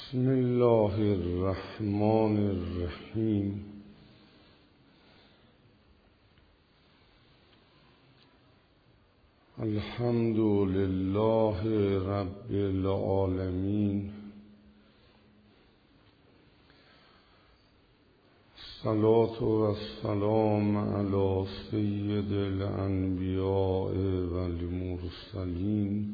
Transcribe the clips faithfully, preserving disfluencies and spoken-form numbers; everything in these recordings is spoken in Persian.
بسم الله الرحمن الرحیم. الحمد لله رب العالمین. الصلاة والسلام علی سید الانبیاء والمرسلین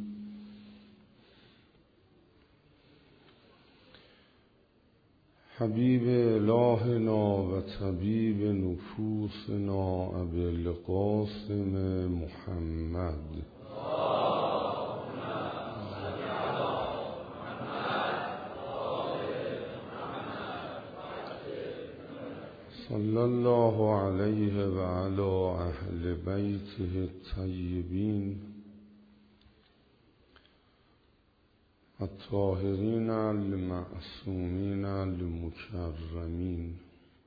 حبیب الهنا و طبیب نفوسنا ابی القاسم محمد صلی الله علیه و علی اهل بیته الطیبین الطاهرین المعصومین المکرمین.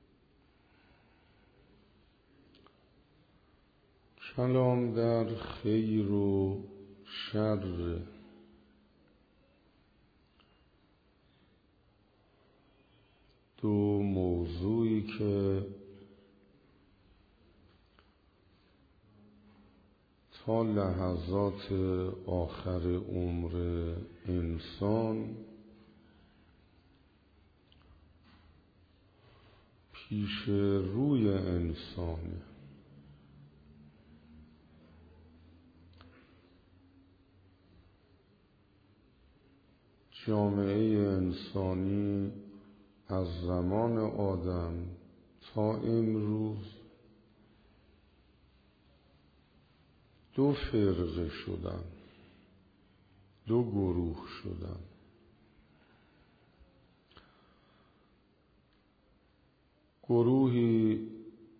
کلام در خیر و شر، دو موضوعی که تا لحظات آخر عمر انسان پیش روی انسانه. جامعه انسانی از زمان آدم تا امروز دو فرقه شدن، دو گروه شدن. گروهی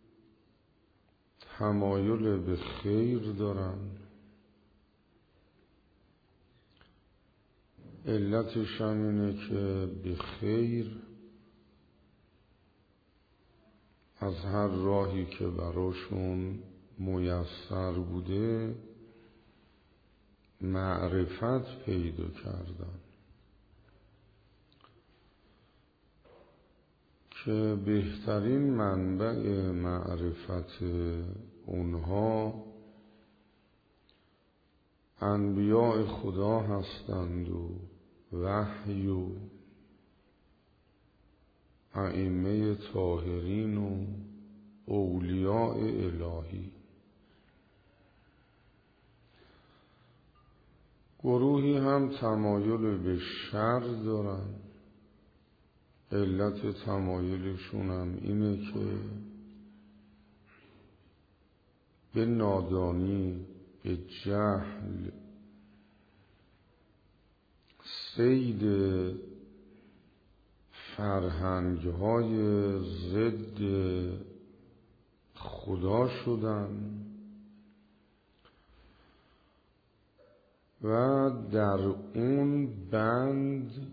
تمایل به خیر دارن، علتش هم اینه که به خیر از هر راهی که براشون میسر بوده معرفت پیدا کردن که بهترین منبع معرفت اونها انبیاء خدا هستند و وحی و ائمه طاهرین و اولیاء الهی. گروهی هم تمایل به شر دارن، علت تمایلشون هم اینه که به نادانی، به جهل صید فرهنگ‌های ضد خدا شدن و در اون بند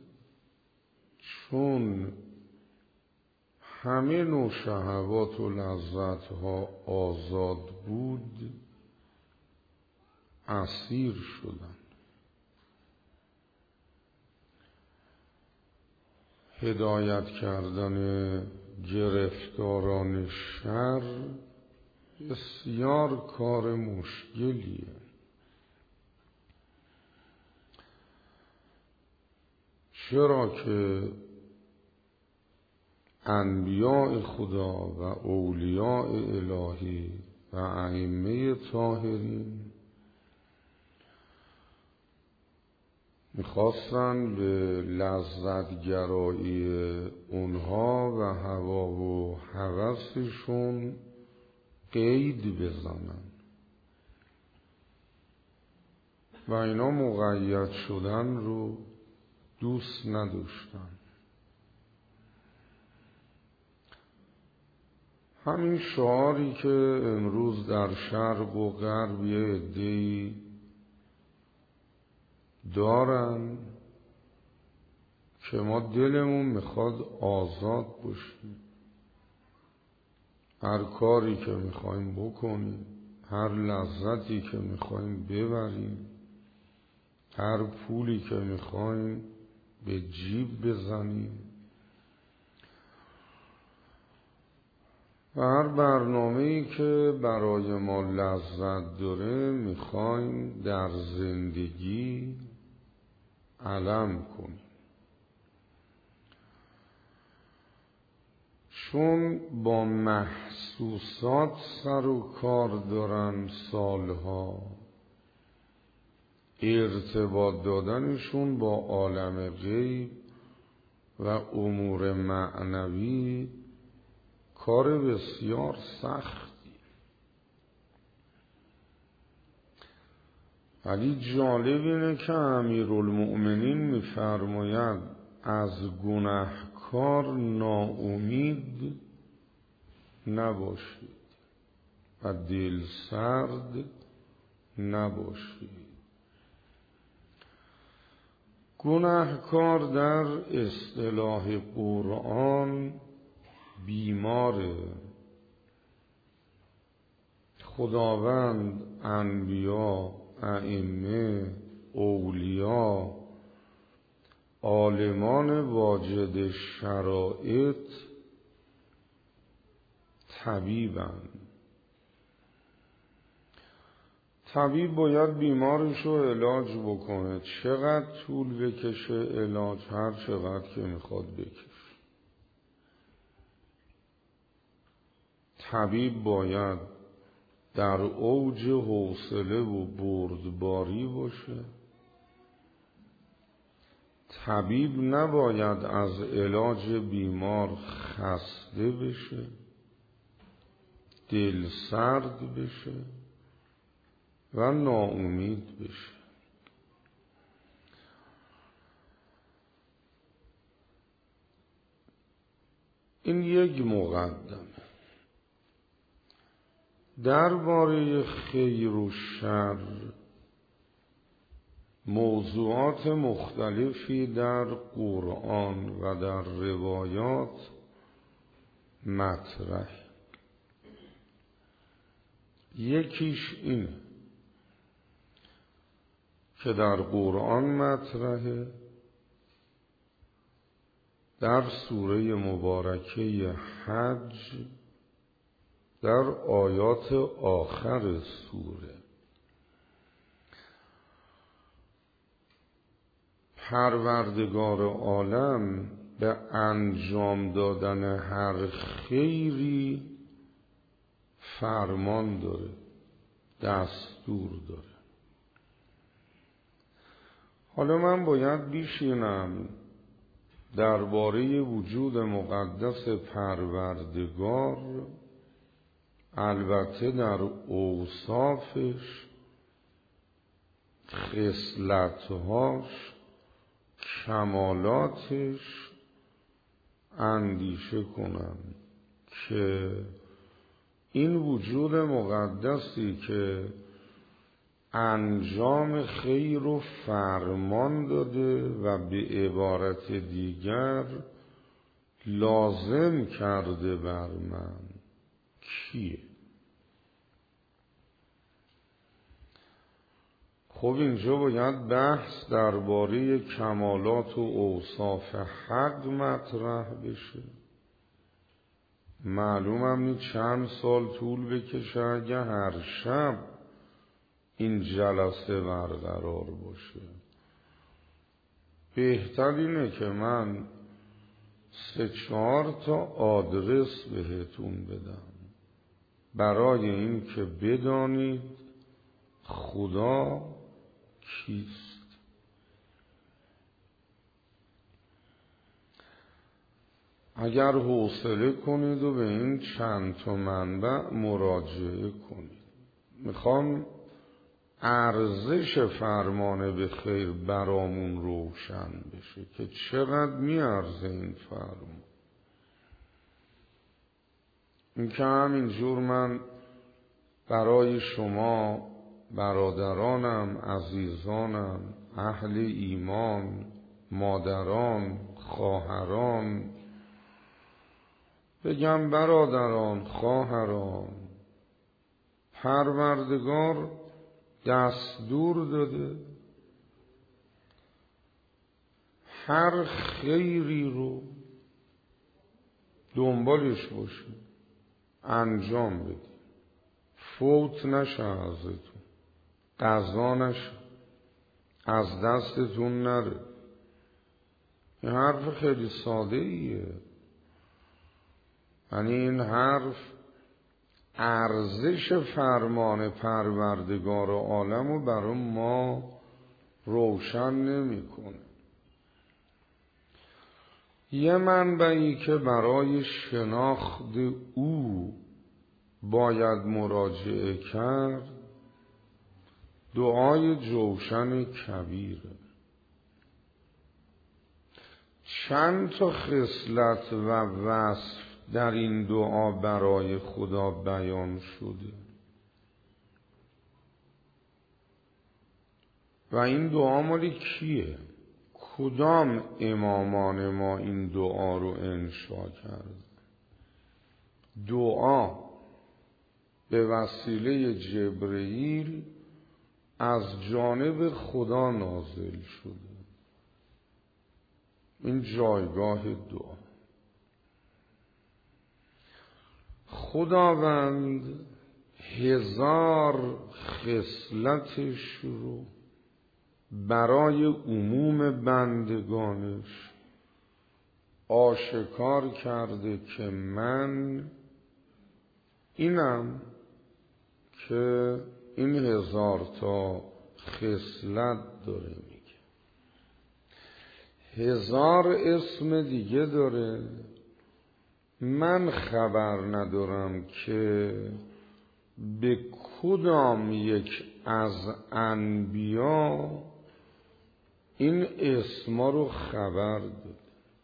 چون همه نوع شهوات و لذت‌ها آزاد بود اسیر شدن. هدایت کردن گرفتاران شر بسیار کار مشکلیه. چرا که انبیاء خدا و اولیاء الهی و ائمه طاهرین میخواستن به لذتگرایی اونها و هوا و هوسشون قید بزنن و اینا مقید شدن رو دوست نداشتن. همین شعاری که امروز در شرق و غرب یه عده‌ای دارن که ما دلمون میخواد آزاد باشیم، هر کاری که میخوایم بکنیم، هر لذتی که میخوایم ببریم، هر پولی که میخوایم به جیب بزنیم و هر برنامه‌ای که برای ما لذت داره میخوایم در زندگی علم کنیم. چون با محسوسات سر و کار دارن سالها، ارتباط دادنشون با عالم غیب و امور معنوی کار بسیار سختی، ولی جالب اینه که امیرالمؤمنین میفرماید از گناهکار ناامید نباشید و دل سرد نباشید. گناهکار در اصطلاح قرآن بیماره. خداوند انبیا، ائمه، اولیا، عالمان واجد شرایط طبیبند. طبیب باید بیمارش رو علاج بکنه، چقدر طول بکشه علاج، هر چقدر که میخواد بکشه. طبیب باید در اوج حوصله و بردباری باشه. طبیب نباید از علاج بیمار خسته بشه، دل سرد بشه و ناامید بشه. این یک مقدمه. درباره خیر و شر موضوعات مختلفی در قرآن و در روایات مطرح. یکیش این که در قرآن مطرحه، در سوره مبارکه حج در آیات آخر سوره. پروردگار عالم به انجام دادن هر خیری فرمان داره، دستور داره. حالا من باید بیشینم درباره وجود مقدس پروردگار، البته در اوصافش، خصلتهاش، کمالاتش اندیشه کنم که این وجود مقدسی که انجام خیر و فرمان داده و به عبارت دیگر لازم کرده بر من، کیه؟ خب اینجا باید بحث درباره کمالات و اوصاف حق مطرح بشه. معلومم نی چند سال طول بکشه اگه هر شب این جلسه برقرار باشه. بهتر اینه که من سه چهار تا آدرس بهتون بدم برای این که بدانید خدا کیست. اگر حوصله کنید و به این چند تا منبع مراجعه کنید. میخوام ارزش فرمان به خیر برامون روشن بشه که چقدر میارزه این فرمان. این که همینجور من برای شما برادرانم، عزیزانم، اهل ایمان، مادران، خواهران بگم برادران، خواهران، پروردگار دستور داده هر خیری رو دنبالش باشه، انجام بدی، فوت نشه ازتون، قضا نشه، از دستتون نره. این حرف خیلی ساده ایه. یعنی این حرف ارزش فرمان پروردگار عالم رو برای ما روشن نمیکنه. یه منبعی که برای شناخت او باید مراجعه کرد دعای جوشن کبیره. چند تا خصلت و وصف در این دعا برای خدا بیان شده و این دعا مالی کیه؟ کدام امامان ما این دعا رو انشا کرد؟ دعا به وسیله جبرئیل از جانب خدا نازل شده. این جایگاه دعا. خداوند هزار خصلتش رو برای عموم بندگانش آشکار کرده که من اینم که این هزار تا خصلت داره میگه. هزار اسم دیگه داره، من خبر ندارم که به کدام یک از انبیا این اسما رو خبر داد.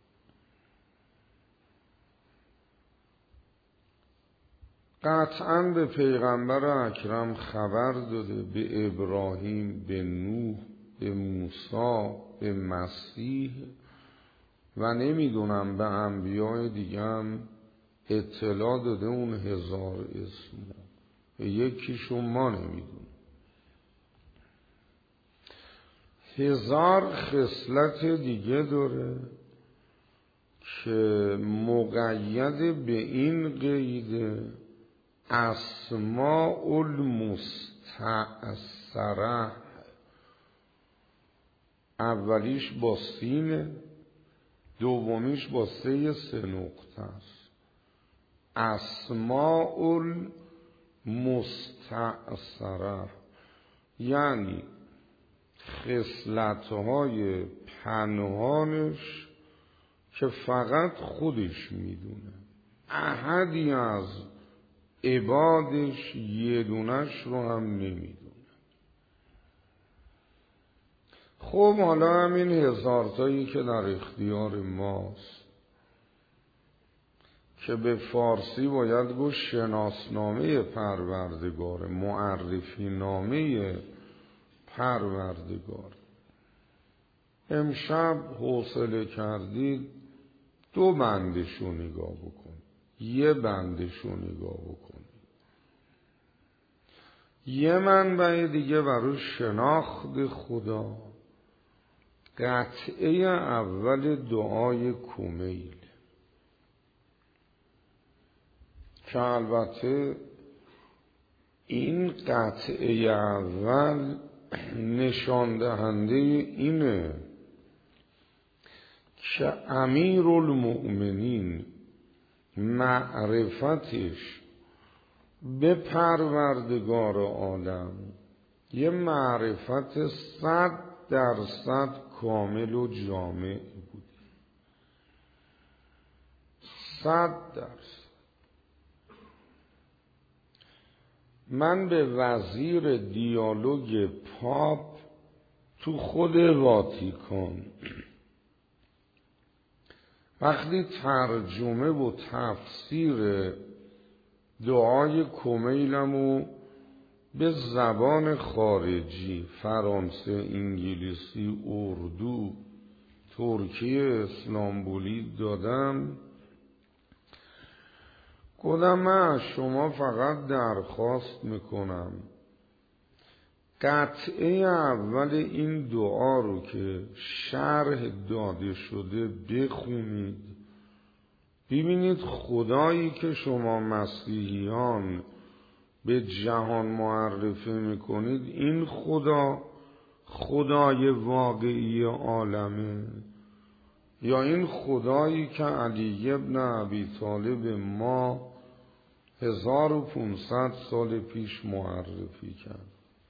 قطعاً به پیغمبر اکرم خبر داده، به ابراهیم، به نوح، به موسی، به مسیح و نمیدونم به انبیاء دیگه هم اطلاع داده اون هزار اسم. یکیشون ما نمیدونم. هزار خصلت دیگه داره که مقید به این قید اسماء المستعصره. اولیش با سینه، دومیش با سه سه نقطه است. اسماء المستعصره یعنی خصلت‌های پنهانش که فقط خودش میدونه، احدی از عبادش یه دونش رو هم نمیدونه. خب حالا همین هزارتایی که در اختیار ماست که به فارسی باید گفت شناسنامه پروردگار، معرفی نامه پروردگار. امشب حوصله کردید دو بندشو نگاه بکن، یه بندشو نگاه بکن. یه منبع دیگه برای شناخت خدا قطعه اول دعای کمیل که البته این قطعه اول نشان دهنده اینه که امیرالمؤمنین معرفتش به پروردگار عالم یه معرفت صد درصد کامل و جامع بود. صد درصد. من به وزیر دیالوگ پاپ تو خود واتیکان وقتی ترجمه و تفسیر دعای کمیلمو به زبان خارجی، فرانسه، انگلیسی، اردو، ترکی، اسلامبولی دادم، گفتم من شما فقط درخواست میکنم قطعه اول این دعا رو که شرح داده شده بخونید، ببینید خدایی که شما مسیحیان به جهان معرفی میکنید این خدا خدای واقعی عالمه یا این خدایی که علی ابن ابی طالب ما هزار و پونصد سال پیش معرفی کرد.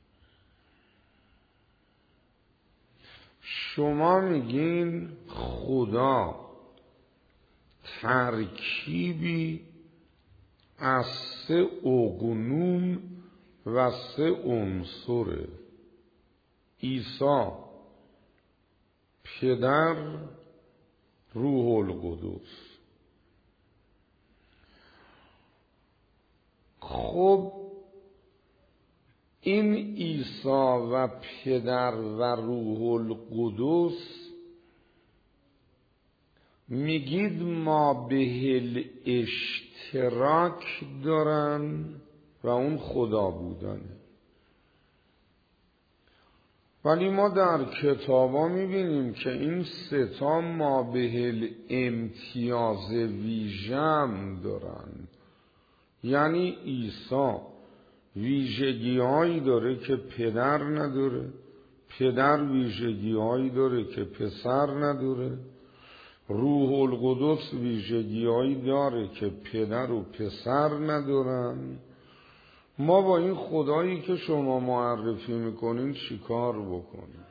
شما میگین خدا ترکیبی از سه اقنوم و سه عنصره: عیسی، پدر، روح القدس. خب این عیسی و پدر و روح القدس میگید ما به اشتراک دارن و اون خدا بودنه، ولی ما در کتابا میبینیم که این سه تا ما به امتیاز ویژم دارن. یعنی عیسی ویژگی هایی داره که پدر نداره، پدر ویژگی هایی داره که پسر نداره، روح القدس ویژگی هایی داره که پدر و پسر ندارن. ما با این خدایی که شما معرفی میکنین چی کار بکنیم؟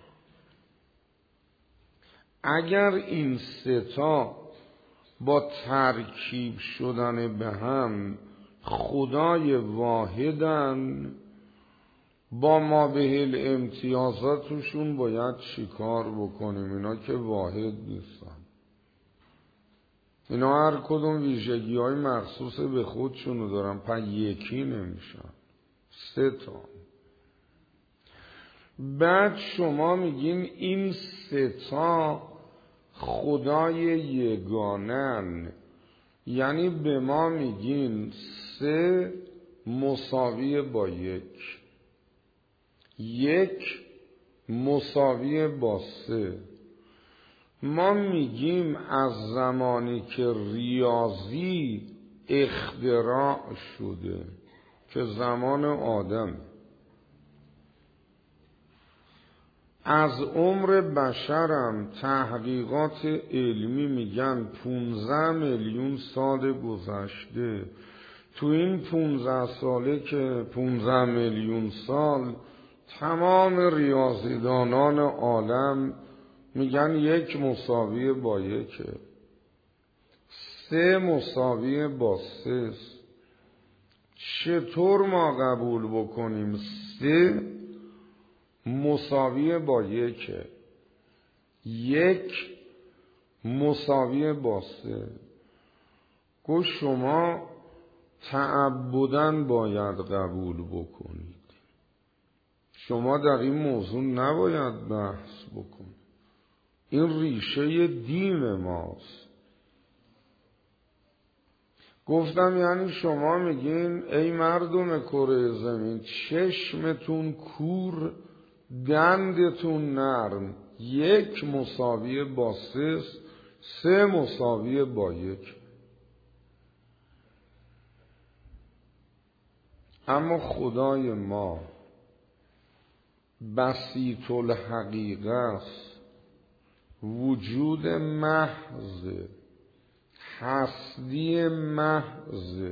اگر این سه تا با ترکیب شدن به هم خدای واحدن، با ما به امتیازاتشون باید چی کار بکنیم؟ اینا که واحد نیستن، اینا هر کدوم ویژگی های مخصوص به خودشونو دارن، پس یکی نمیشن، سه تا. بعد شما میگین این سه تا خدای یگانن، یعنی به ما میگین سه مساوی با یک، یک مساوی با سه. ما میگیم از زمانی که ریاضی اختراع شده که زمان آدم، از عمر بشرم تحقیقات علمی میگن پونزده میلیون سال گذشته. تو این پونزده ساله که پونزده میلیون سال تمام ریاضیدانان عالم میگن یک مساوی با یکه، سه مساوی با سه. چطور ما قبول بکنیم سه مساوی با یکه، یک مساوی با سه؟ گو شما تعبداً باید قبول بکنید، شما در این موضوع نباید بحث بکنید، این ریشه دین ماست. گفتم یعنی شما میگین ای مردم کره زمین چشمتون کور دندتون نرم، یک مساوی با سه، سه مساوی با یک. اما خدای ما بسیط الحقیقه است، وجود محض، هستی محض،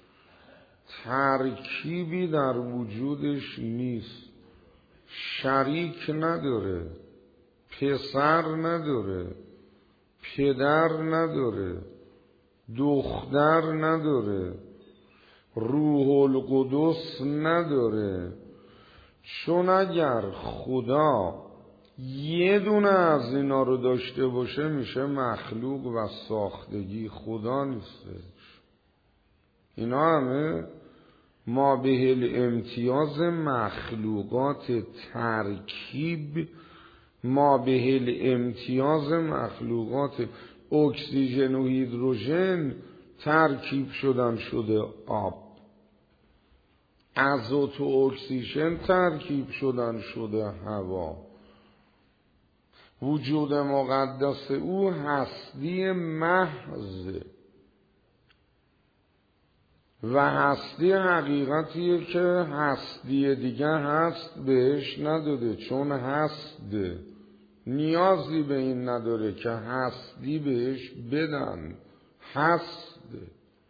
ترکیبی در وجودش نیست، شریک نداره، پسر نداره، پدر نداره، دختر نداره، روح القدس نداره. چون اگر خدا یه دونه از اینا رو داشته باشه میشه مخلوق و ساختگی، خدا نیستش. اینا همه ما به امتیاز مخلوقات ترکیب، ما به امتیاز مخلوقات اکسیژن و هیدروژن ترکیب شدن شده آب. ازوت و اکسیژن ترکیب شدن شده هوا. وجود مقدس او هستی محض و هستی حقیقتیه که هستی دیگه هست بهش نداده، چون هسته نیازی به این نداره که هستی بهش بدن. هسته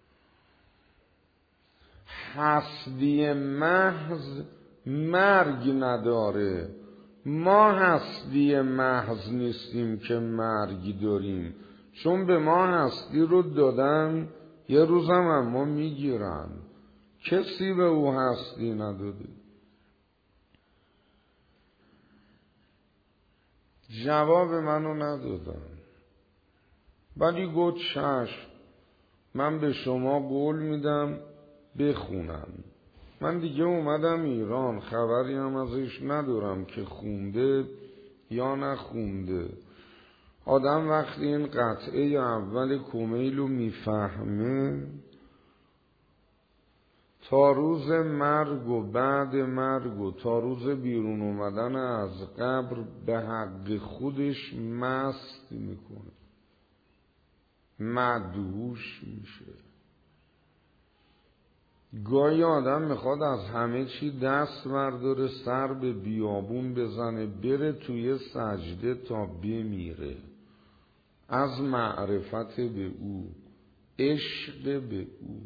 هستی محض مرگ نداره. ما هستی محض نیستیم که مرگ داریم، چون به ما هستی رو دادن یه روزم اما میگیرن. کسی به او هستی نداده. جواب منو ندادن، ولی گفت چشم، من به شما قول میدم بخونم. من دیگه اومدم ایران، خبری هم ازش ندارم که خونده یا نخونده. آدم وقتی این قطعه اول کمیل رو میفهمه، تا روز مرگ و بعد مرگ و تا روز بیرون اومدن از قبر به حق خودش مست میکنه، مدهوش میشه. گاهی آدم میخواد از همه چی دست برداره، سر به بیابون بزنه، بره توی سجده تا بمیره. از معرفت به او، عشق به او،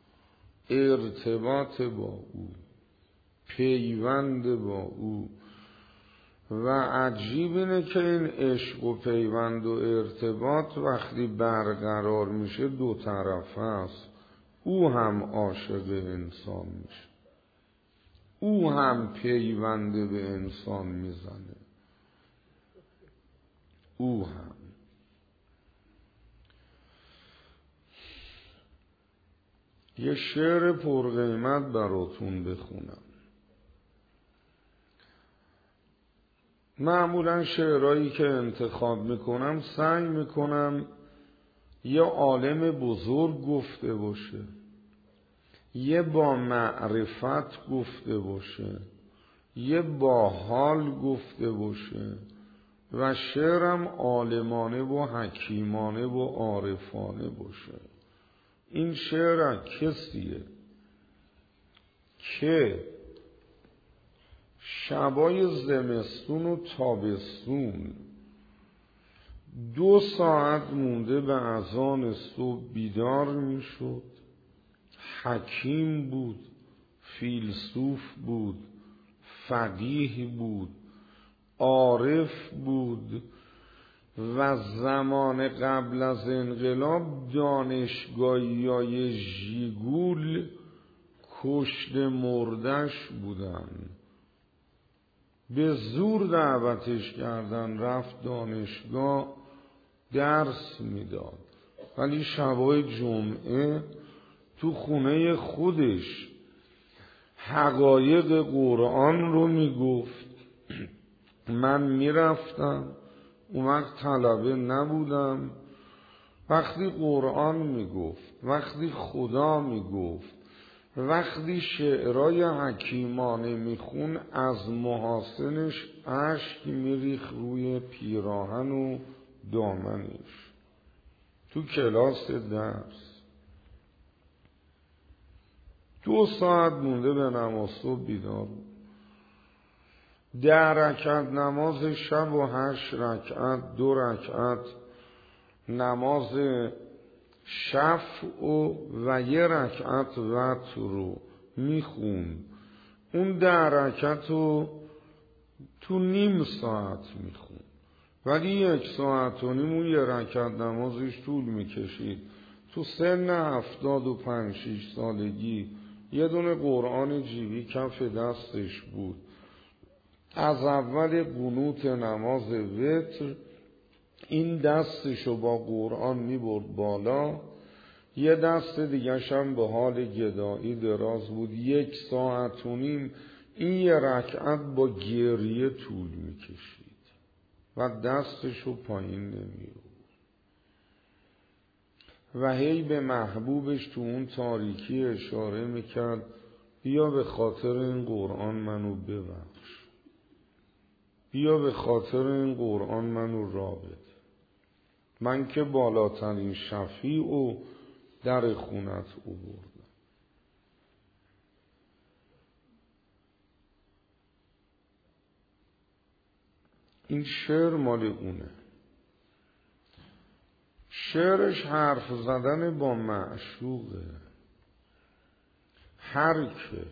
ارتباط با او، پیوند با او. و عجیب اینه که این عشق و پیوند و ارتباط وقتی برقرار میشه دو طرفه است. او هم عاشق انسان میشه، او هم پیونده به انسان میزنه، او هم. یه شعر پرقیمت براتون بخونم. معمولا شعرهایی که انتخاب میکنم سعی میکنم یه عالم بزرگ گفته باشه، یه با معرفت گفته باشه، یه با حال گفته باشه و شعرم عالمانه و حکیمانه و عارفانه باشه. این شعر کسیه که شبای زمستون و تابستون دو ساعت مونده به اذان صبح بیدار می شد. حکیم بود، فیلسوف بود، فقیه بود، عارف بود و زمان قبل از انقلاب دانشگاهیای ژیگول کشت مردش بودن. به زور دعوتش کردن، رفت دانشگاه درس میداد، ولی شبای جمعه تو خونه خودش حقایق قرآن رو میگفت. من میرفتم، اون وقت طلبه نبودم، وقتی قرآن میگفت، وقتی خدا میگفت، وقتی شعرهای حکیمانه میخون، از محاسنش اشک میریخ روی پیراهن و دامنش تو کلاس درس. دو ساعت مونده به نماز صبح بیدار بود. ده رکعت نماز شب و هشت رکعت، دو رکعت نماز شفع و, و یه رکعت وتر رو میخون. اون ده رکعت رو تو نیم ساعت میخون، ولی یک ساعت و نیم اون یه رکعت نمازش طول میکشید. تو سن هفتاد و پنج شیش سالگی یه دونه قرآن جیبی کف دستش بود. از اول قنوت نماز وتر این دستشو با قرآن میبرد بالا، یه دست دیگرش هم به حال گدایی دراز بود. یک ساعت و نیم این یه رکعت با گریه طول میکشید و دستشو پایین نمیرود و هی به محبوبش تو اون تاریکی اشاره میکرد بیا به خاطر این قرآن منو ببخش، بیا به خاطر این قرآن منو راه بده. من که بالاترین شفیع و در خونت او بردم. این شعر مال اونه. شعرش حرف زدن با معشوقه، حرکه.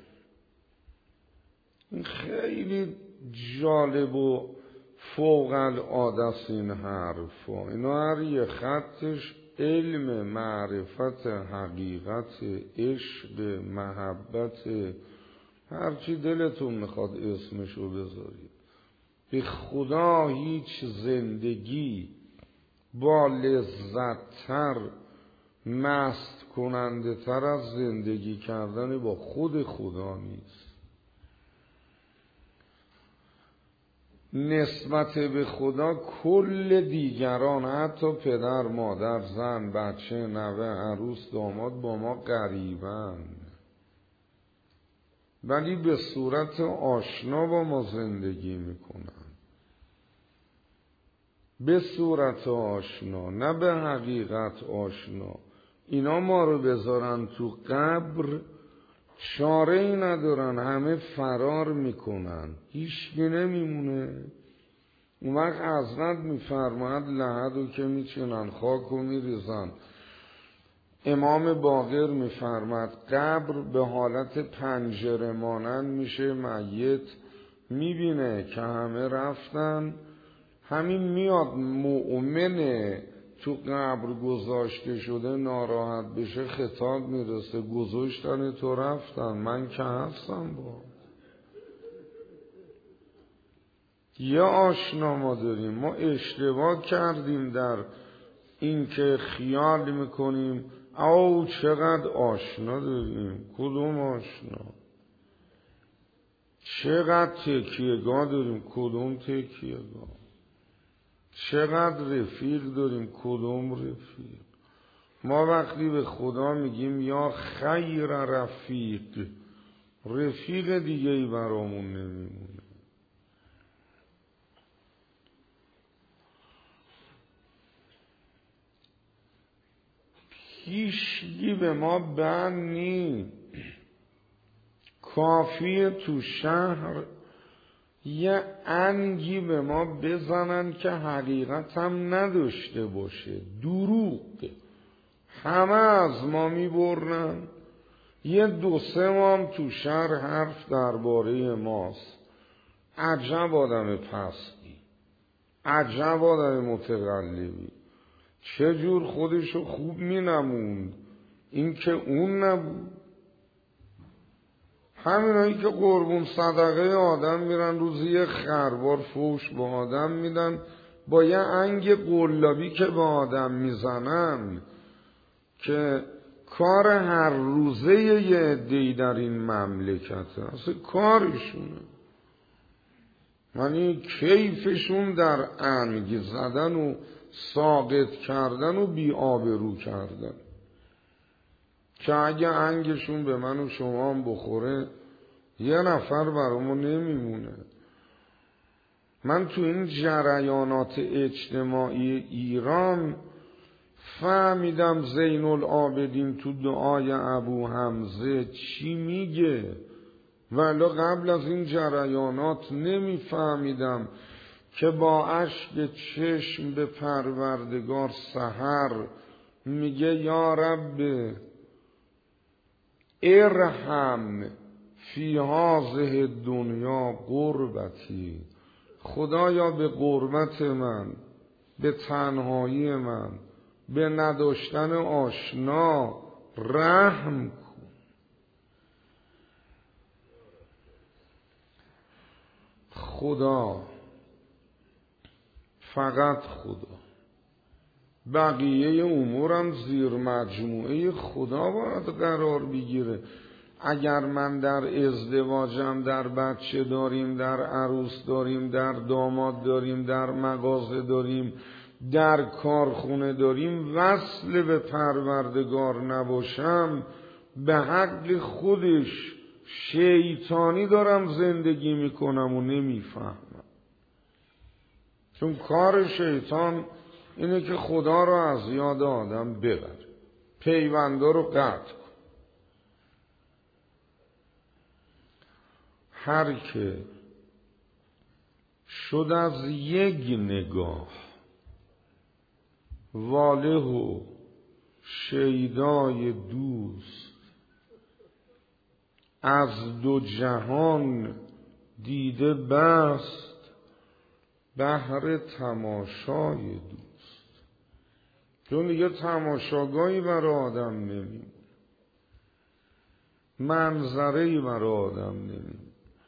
این خیلی جالب و فوق العاده است این حرفا. اینا هر یه خطش علم، معرفت، حقیقت، عشق، محبت، هرچی دلتون میخواد اسمشو بذارید. به خدا هیچ زندگی با لذت‌تر، مست کننده تر از زندگی کردن با خود خدا نیست. نسبت به خدا کل دیگران، حتی پدر، مادر، زن، بچه، نوه، عروس، داماد با ما غریبن، ولی به صورت آشنا با ما زندگی میکنن، به صورت آشنا، نه به حقیقت آشنا. اینا ما رو بذارن تو قبر چاره ای ندارن، همه فرار میکنن، هیچکی نمیمونه. اون وقت حضرت میفرماید لحدو که میچنن خاک و میریزن. امام باقر میفرماید قبر به حالت پنجره مانند میشه. میت میبینه که همه رفتن، همین میاد مؤمنه تو قبر گذاشته شده ناراحت بشه، خطاب میرسه گذاشتن تو رفتن، من که هستم با. یه آشنا ما داریم، ما اشتباه کردیم در این که خیال میکنیم او چقدر آشنا داریم. کدوم آشنا؟ چقدر تکیهگاه داریم؟ کدوم تکیهگاه؟ چقدر رفیق داریم؟ کدوم رفیق؟ ما وقتی به خدا میگیم یا خیر رفیق، رفیق دیگه ای برامون نمیمونه. هیچی به ما بند نی. کافیه تو شهر یه انگی به ما بزنن که حقیقت هم نداشته باشه، دروغ، همه از ما میبرن. یه دو سه مام تو شهر حرف درباره ماست. عجب آدم پستی، عجب آدم متقلبی، چه جور خودشو خوب مینموند، این که اون نبود. همینایی که قربون صدقه آدم میرن، روزی یه خروار فوش به آدم میدن، با یه انگ قلابی که به آدم میزنن که کار هر روزه یه عده‌ای در این مملکته، اصلا کارشونه، یعنی کیفشون در انگ زدن و ساقط کردن و بی آبرو کردن، که اگه انگشون به من و شما هم بخوره یه نفر برامون نمیمونه. من تو این جریانات اجتماعی ایران فهمیدم زین العابدین تو دعای ابو حمزه چی میگه، ولی قبل از این جریانات نمیفهمیدم که با اشک چشم به پروردگار سحر میگه یا رب ارحم فی هذه دنیا غربتی، خدایا به غربت من، به تنهایی من، به نداشتن آشنا رحم کن. خدا، فقط خدا. بقیه امورم زیر مجموعه خدا باید قرار بگیره. اگر من در ازدواجم، در بچه داریم، در عروس داریم، در داماد داریم، در مغازه داریم، در کارخونه داریم، وصل به پروردگار نباشم، به حق خودش شیطانی دارم زندگی میکنم و نمیفهمم. چون کار شیطان اینه که خدا رو از یاد آدم ببره، پیوندا رو قطع کن. هر که شد از یک نگاه واله و شیدای دوست، از دو جهان دیده بست بهر تماشای دوست. چون دیگه تماشاگاهی برای آدم نمیم، منظرهی برای آدم نمیم.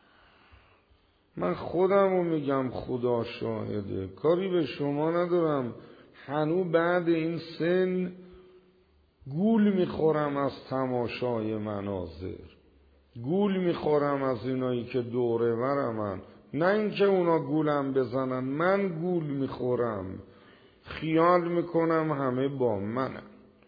من خودم رو میگم، خدا شاهده، کاری به شما ندارم. هنو بعد این سن گول میخورم از تماشای مناظر، گول میخورم از اینایی که دوره برمن. نه اینکه اونا گولم بزنن، من گول میخورم، خیال میکنم همه با منن.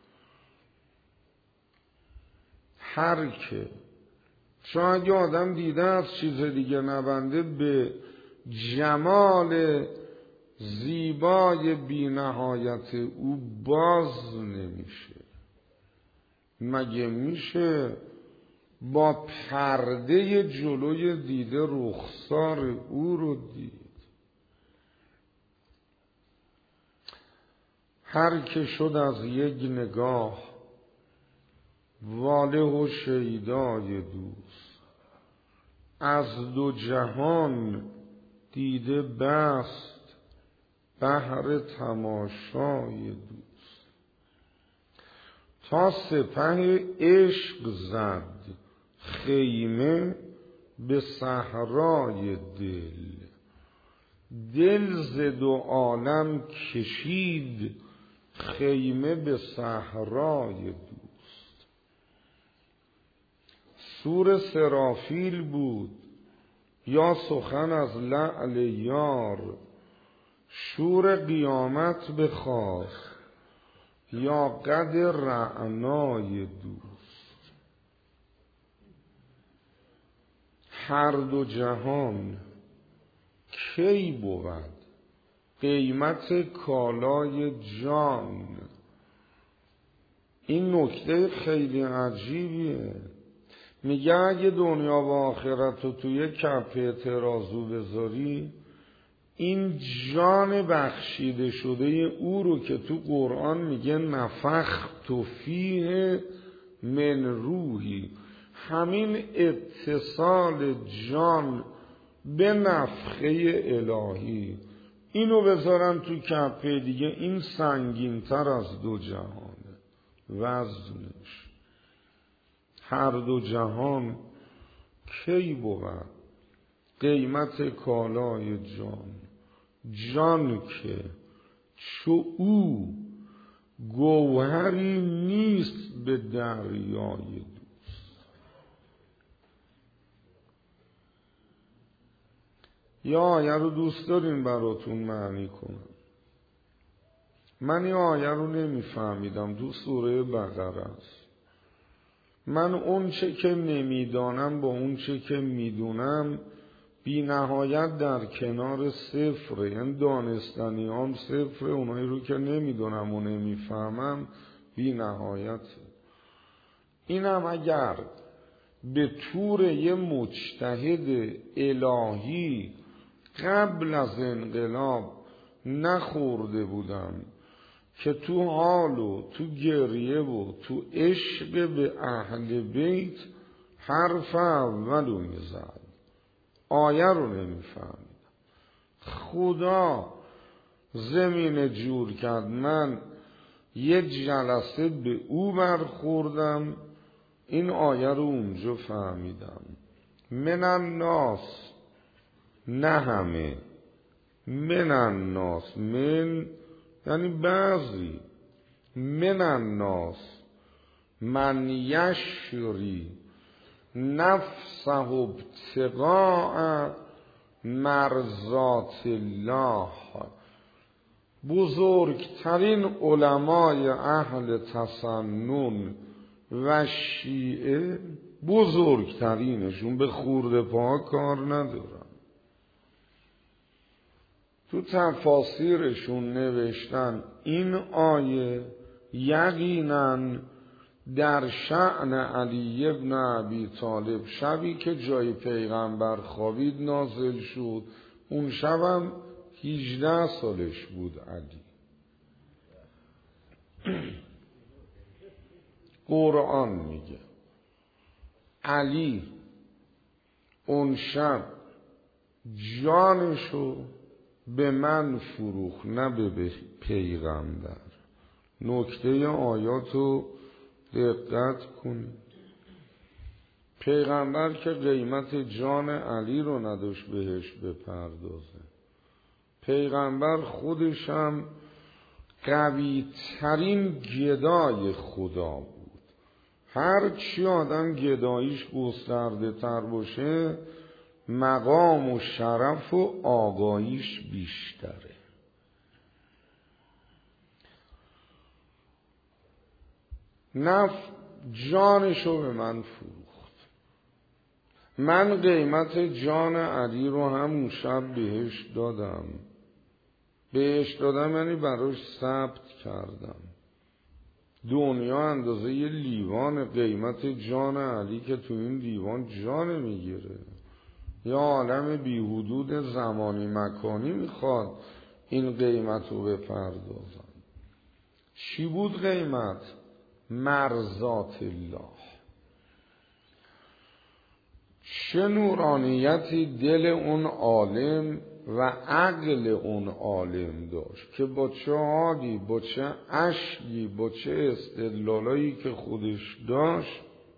هر که شاید آدم دیده از چیز دیگه نبنده به جمال زیبای بی نهایت او باز نمیشه. مگه میشه با پرده جلوی دیده رخسار او رو دید؟ هر که شد از یک نگاه واله و شیدای دوست، از دو جهان دیده بست بهر تماشای دوست. تا سپه عشق زد خیمه به صحرای دل، دل ز دو عالم کشید خیمه به صحرای دوست. سور سرافیل بود یا سخن از لعل یار، شور قیامت بخواست یا قد رعنای دوست. هر دو جهان کی بود قیمت کالای جان؟ این نکته خیلی عجیبیه. میگه اگه دنیا و آخرت رو توی کفه ترازو بذاری، این جان بخشیده شده او رو که تو قرآن میگه نفخت فیه من روحی، همین اتصال جان به نفخه الهی، اینو بذارن تو کفه دیگه، این سنگین تر از دو جهانه وزنش. هر دو جهان کی بود قیمت کالای جان؟ جان که چو او گوهری نیست به دریای دوست. یا آیه رو دوست دارین براتون معنی کنم؟ من این آیه رو نمیفهمیدم، تو سوره بقره است. من اون چه که نمیدانم با اون چه که میدونم بی نهایت در کنار صفره. یعنی دانستنی هم صفره، اونایی رو که نمیدونم و نمیفهمم بی نهایت. اینم اگر به طور یه مجتهد الهی قبل از انقلاب نخورده بودم که تو حال و تو گریه و تو عشق به اهل بیت حرف اولو میزد، آیه رو نمیفهمیدم. خدا زمین جور کرد، من یه جلسه به او برخوردم، این آیه رو اونجا فهمیدم. من الناس، نه همه، من الناس، من یعنی بعضی، من الناس من یشری نفسه ابتغاء مرضات الله. بزرگترین علمای اهل تسنن و شیعه بزرگترینشون به خورده پا کار ندارن. تو تفاسیرشون نوشتن این آیه یقیناً در شأن علی ابن ابی طالب، شبی که جای پیغمبر خوابید نازل شد. اون شبم هجده سالش بود علی. قرآن میگه علی اون شب جانشو به من فروخت، نه به پیغمبر. نکته آیاتو دقت کنید. پیغمبر که قیمت جان علی رو نداشت بهش بپردازه. پیغمبر خودشم قوی ترین گدای خدا بود. هر چی آدم گداییش گسترده تر باشه مقام و شرف و آگاهیش بیشتره. نف جانشو به من فروخت. من قیمت جان علی رو همون شب بهش دادم. بهش دادم یعنی براش ثبت کردم. دنیا اندازه یه لیوان قیمت جان علی که تو این لیوان جان میگیره. یا عالم بی حدود زمانی مکانی میخواد این قیمت رو بپردازن. چی بود قیمت؟ مرضات الله. چه نورانیتی دل اون عالم و عقل اون عالم داشت که با چه حالی، با چه اشکی، با چه استدلالایی که خودش داشت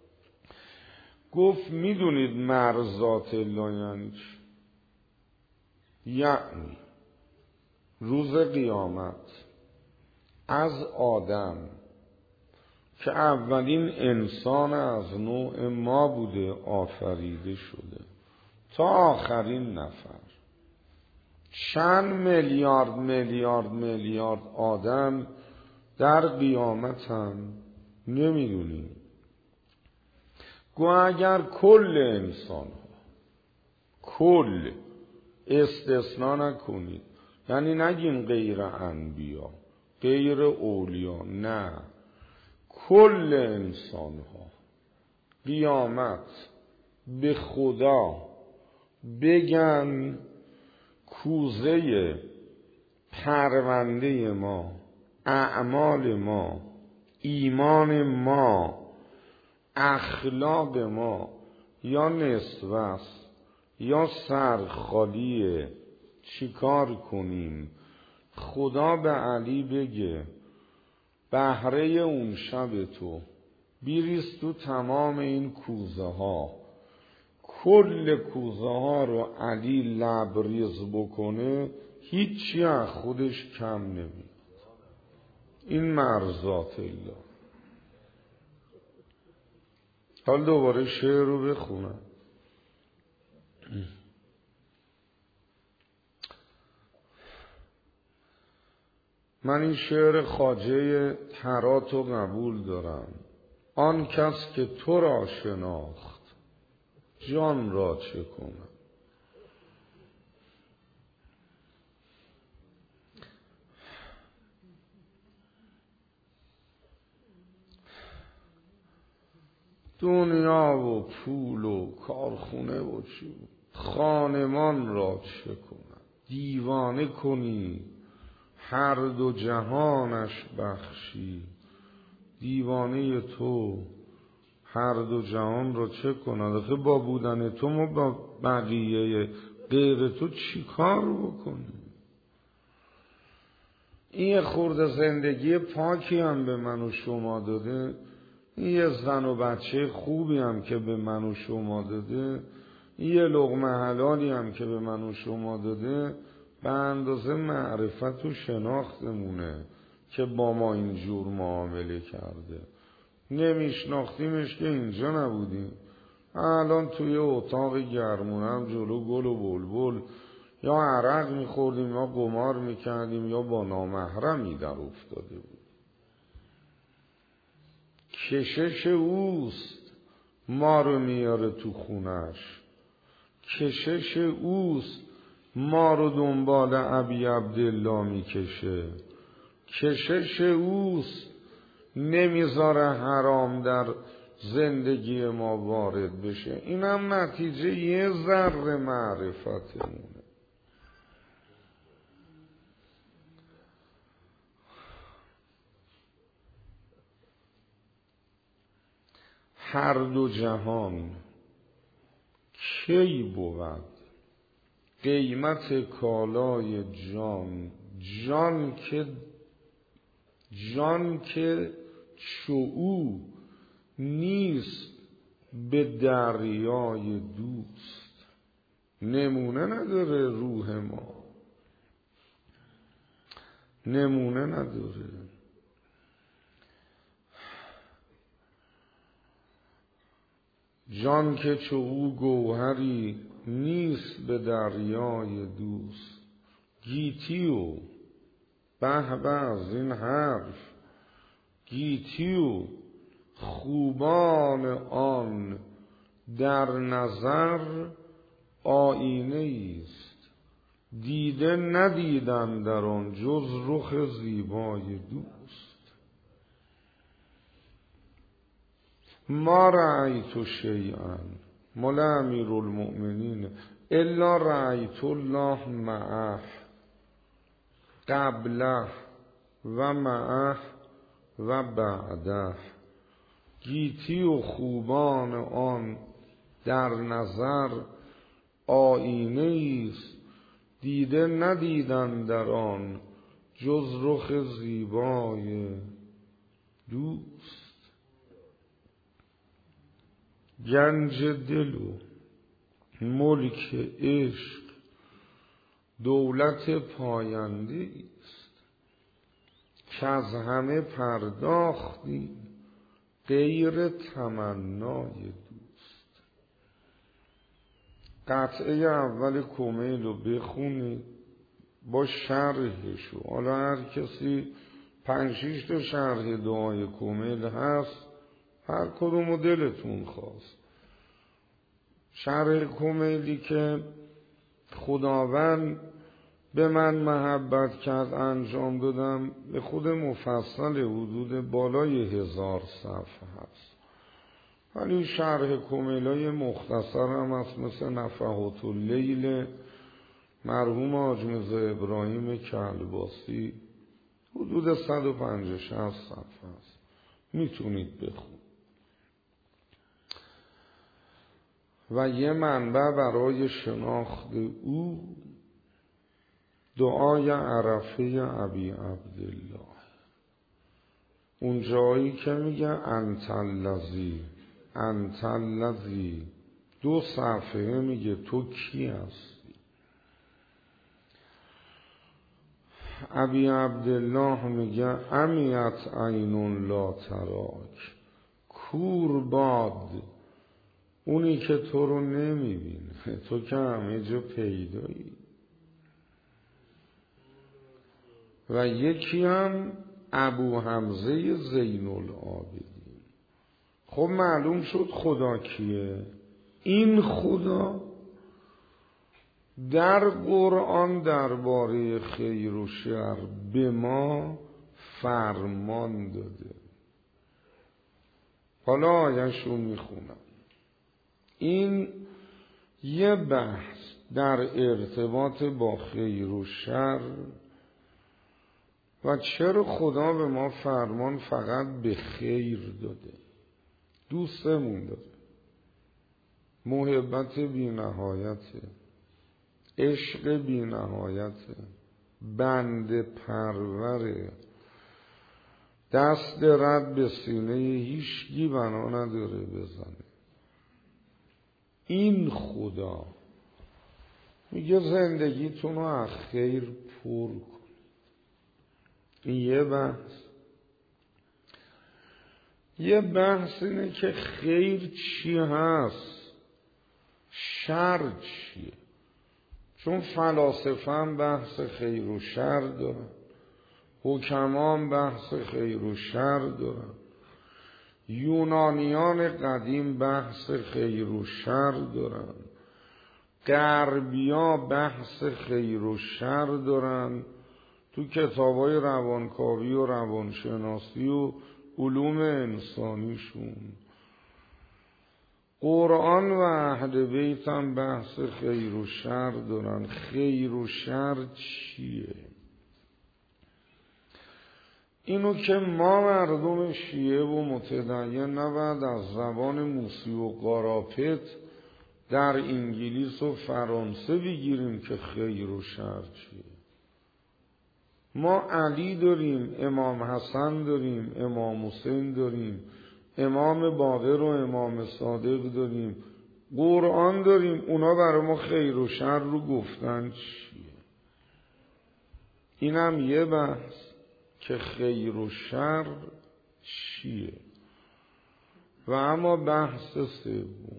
گفت میدونید مرضات الله یعنی چی؟ یعنی روز قیامت از آدم که اولین انسان از نوع ما بوده آفریده شده تا آخرین نفر، چند میلیارد میلیارد میلیارد آدم در قیامت هم نمیدونیم. گو اگر کل انسان ها کل استثناء نکنید، یعنی نگین غیر انبیا غیر اولیا، نه کل انسان ها قیامت به خدا بگن کوزه پرونده ما، اعمال ما، ایمان ما، اخلاق ما یا نصف است یا سرخالیه، چیکار کنیم؟ خدا به علی بگه بهره اون شب تو بیریز تو تمام این کوزه ها، کل کوزه ها رو علی لبریز بکنه، هیچی از خودش کم نمیاد. این مرضات الله. حال دوباره شعر رو بخونم. من این شعر خواجه ترات رو قبول دارم. آن کس که تو را شناخت جان را چه کنم. دنیا و پول و کارخونه و چی خانمان را چه کنم. دیوانه کنی هر دو جهانش بخشی، دیوانه تو هر دو جهان را چه کنم. آخه با بودن تو ما با بقیه غیر تو چی کار بکنیم؟ این خورده زندگی پاکی هم به من و شما داده، یه زن و بچه خوبی هم که به من و شما داده، یه لقمه حلالی هم که به من و شما داده، به اندازه معرفت و شناختمونه که با ما اینجور معامله کرده. نمیشناختیمش که اینجا نبودیم. الان توی اتاق گرمونم جلو گل و بلبل یا عرق میخوردیم یا قمار میکردیم یا با نامحرمی در افتاده بود. کشش اوست ما رو میاره تو خونش، کشش اوست ما رو دنبال ابی عبدالله میکشه، کشش اوست نمیذاره حرام در زندگی ما وارد بشه. اینم نتیجه یه ذره معرفتمونه. هر دو جهان کی بود قیمت کالای جان، جان که جان که چو او نیست به دریای دوست. نمونه نداره روح ما، نمونه نداره. جان که چو او گوهری نیست به دریای دوست. گیتیو به به از این حرف، گیتیو خوبان آن در نظر آینه است، دیده ندیدن در آن جز رخ زیبای دوست. ما رأیت شیئا مول امیر المؤمنین الا رأیت الله معه قبله و معه و بعده. گیتی و خوبان آن در نظر آینه است، دیده ندیدن در آن جز رخ زیبای دوست. گنج دل و ملک عشق دولت پاینده است، که از همه پرداختیم غیر تمنای دوست. قطعه اول کمیل رو بخونید با شرحشو. حالا هر کسی پنج شیش تا شرح دعای کمیل هست، هر کدوم دلتون خواست. شرح کمیلی که خداوند به من محبت کرد انجام دادم، به خود مفصل حدود بالای هزار صفحه هست، ولی شرح کمیلای مختصر هم هست، مثل نفحات اللیل مرحوم حاج میرزا ابراهیم کلباسی، حدود صد و پنجاه شصت صفحه هست، میتونید بخونید. و یه منبع برای شناخت او دعای عرفه ابی عبدالله، اون جایی که میگه انت الذی انت الذی، دو صفحه میگه تو کی هستی. ابی عبدالله میگه امیت عین لا تراک، کور باد اونی که تو رو نمیبینه، تو که همه جا پیدایی. و یکی هم ابو حمزه زین العابدین. خب معلوم شد خدا کیه. این خدا در قرآن درباره خیر و شر به ما فرمان داده. حالا آیه‌شو میخونم. این یه بحث در ارتباط با خیر و شر و چرا خدا به ما فرمان فقط به خیر داده، دوستمون داده، محبت بی نهایته، عشق بی نهایته، بنده پروره، دست رد به سینه هیچکی بنا نداره بزنه. این خدا میگه زندگیتون رو از خیر پر کن. این یه بحث. یه بحث اینه که خیر چی هست، شر چیه. چون فلاسفه هم بحث خیر و شر دارن، حکما هم بحث خیر و شر دارن، یونانیان قدیم بحث خیر و شر دارن، غربیا بحث خیر و شر دارن تو کتابای روانکاوی و روانشناسی و علوم انسانیشون. قرآن و اهل بیت هم بحث خیر و شر دارن. خیر و شر چیه؟ اینو که ما مردم شیعه و متدین نباید از زبان موسی و قراپت در انگلیس و فرانسه بگیریم که خیر و شر چیه. ما علی داریم، امام حسن داریم، امام حسین داریم، امام باقر و امام صادق داریم، قرآن داریم. اونا برای ما خیر و شر رو گفتن چیه؟ اینم یه بحث که خیر و شر چیه. و اما بحث سوم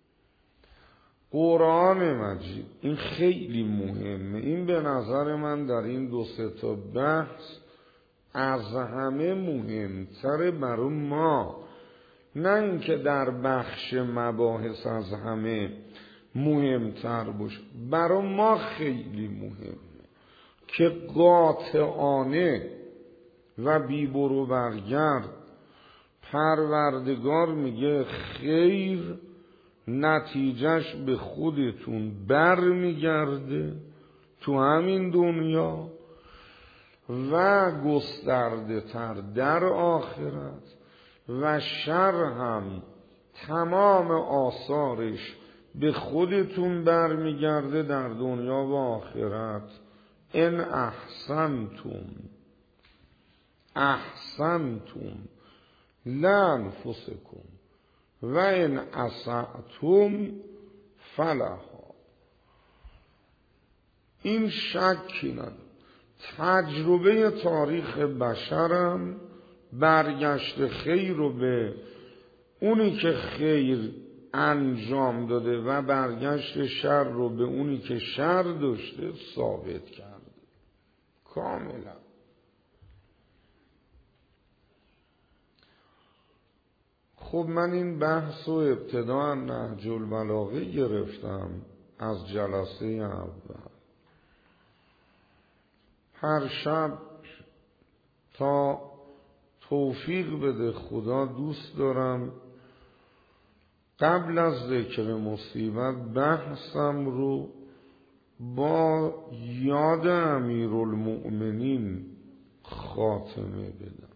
قرآن مجید، این خیلی مهمه. این به نظر من در این دو سه تا بحث از همه مهمتره برای ما، نه اینکه در بخش مباحث از همه مهمتر باشه. برای ما خیلی مهمه که قاطعانه و بی برو برگرد پروردگار میگه خیر نتیجهش به خودتون بر میگرده تو همین دنیا و گسترده تر در آخرت، و شر هم تمام آثارش به خودتون بر میگرده در دنیا و آخرت. ان احسنتم احسنتم لانفسکم و ان اسأتم فلها. این شکی نداره. تجربه تاریخ بشرم برگشت خیر رو به اونی که خیر انجام داده و برگشت شر رو به اونی که شر داشته ثابت کرده کاملا. خب من این بحث و ابتداء نهج البلاغه گرفتم از جلسه اول. هر شب تا توفیق بده خدا دوست دارم قبل از ذکر مصیبت بحثم رو با یاد امیرالمؤمنین خاتمه بدم.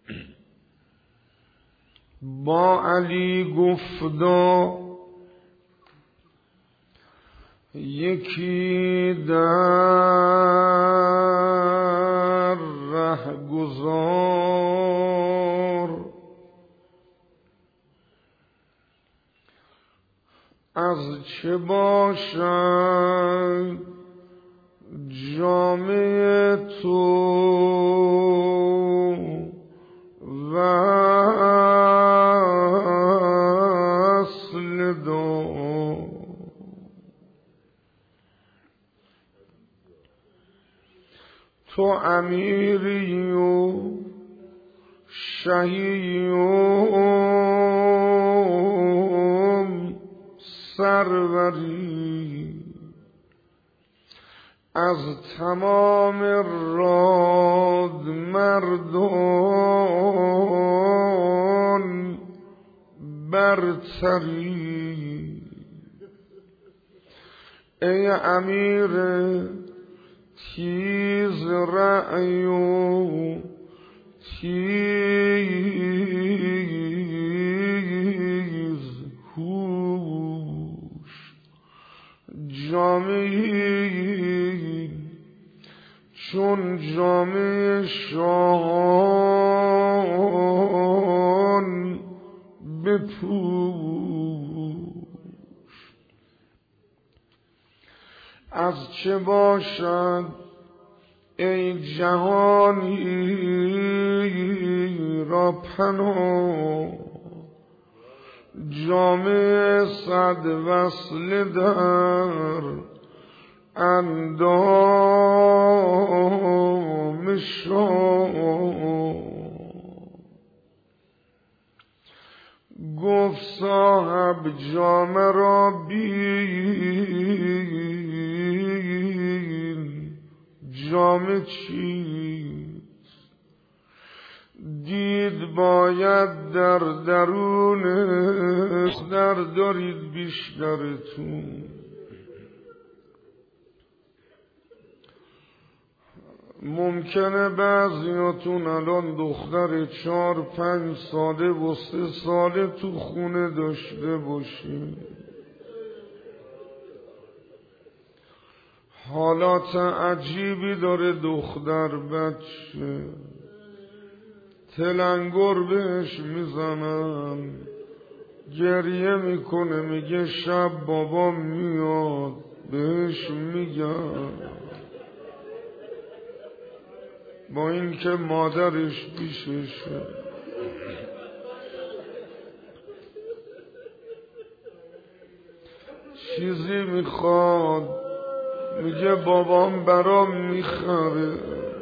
با علی گفتا یکی در ره گذار، از چه باشد جامه تو و اصل دو. تو امیری و شهی و سروری، از تمام راد مردان برتری. ای امیر تیز رأی و تیز هوش، جامعی چون جامعه شاهان بپوش. از چه باشد ای جهانی را پناه، جامعه صد وصل در اندام شاه. گفت صاحب جام را بین، جام چیست؟ دید باید در درون در دارید بیشترتون. ممکنه بعضیاتون الان دختر چهار پنج ساله و سه ساله تو خونه داشته باشید. حالات عجیبی داره دختر بچه، تلنگر بهش میزنن، گریه میکنه، میگه شب بابام میاد بهش میگم، با این که مادرش پیششه. چیزی میخواد، میگه بابام برام میخره.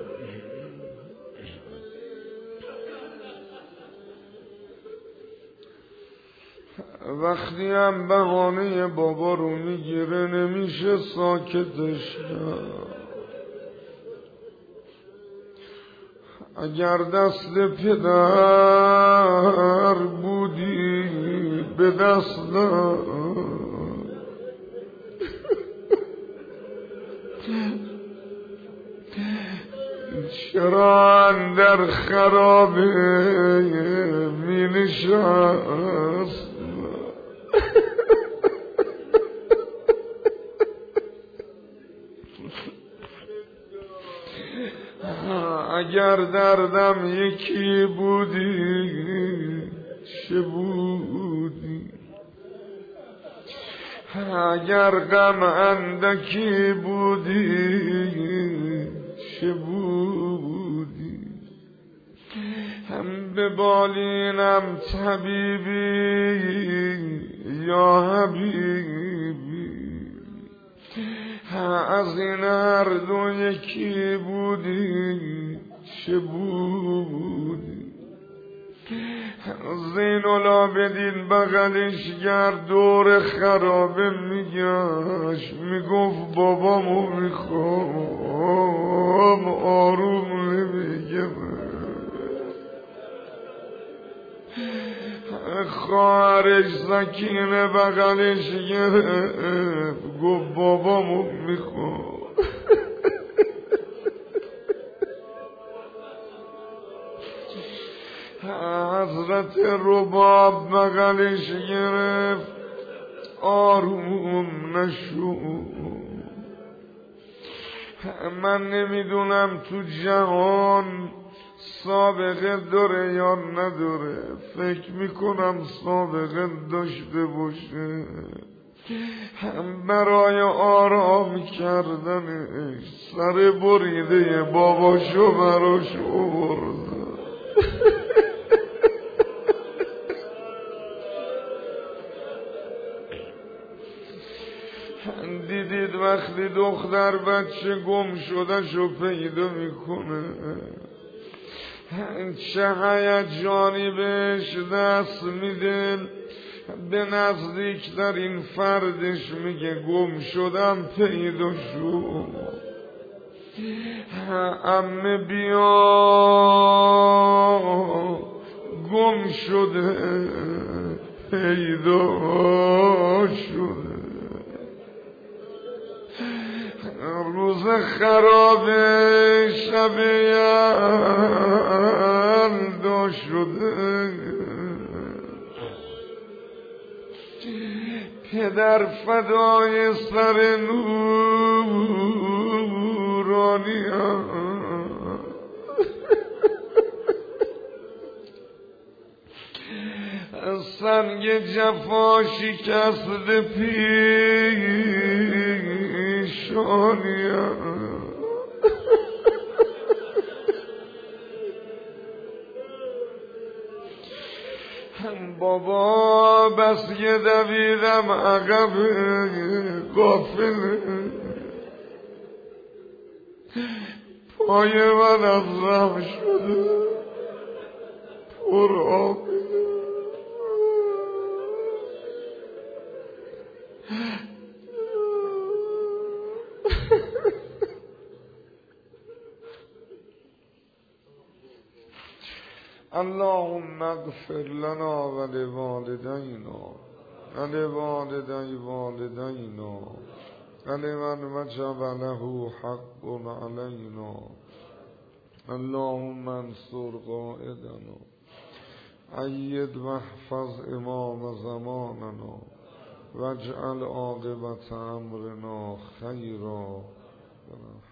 وقتی هم بهانه بابا رو میگیره نمیشه ساکتش کرد. اگر دست پدر بودی به دست چرا اندر خرابه می نشست؟ اگر دردم یکی بودی چه بودی؟ اگر غم اندکی بودی چه بودی؟ هم به بالینم طبیبی یا حبیبی، از این هر دو یکی بودی چه بودی؟ زین العابدین بغلش گرد دور خرابه میگشت، میگفت بابامو میخوام، آروم نمیگه. خواهرش سکینه بغلش گرفت، گفت بابامو میخوام. حضرت رباب بغلش گرفت، آروم نشو. من نمیدونم تو جهان سابقه داره یا نداره، فکر میکنم سابقه داشته باشه. برای آرام کردنش سر بریده باباشو براش آورد. دیدید وقتی دختر بچه گم شده شو پیدا میکنه چه هیجانی بهش دست میده، به نزدیک در این فردش میگه گم شدم پیدا شو. عمه بیا گم شده پیدا شده. روز خراب شب یلدا شده، پدر فدای سر نورانی سنگ جفا شکست پیشانیم. بابا بس یه دویدم عقب غافل، پای من از رحم شده پر آب. اغفر لنا ولوالدينا ولوالدي والدينا ولمن وجب له حق علينا اللهم انصر قائدنا أيد واحفظ إمام زماننا واجعل عاقبة أمرنا خيرا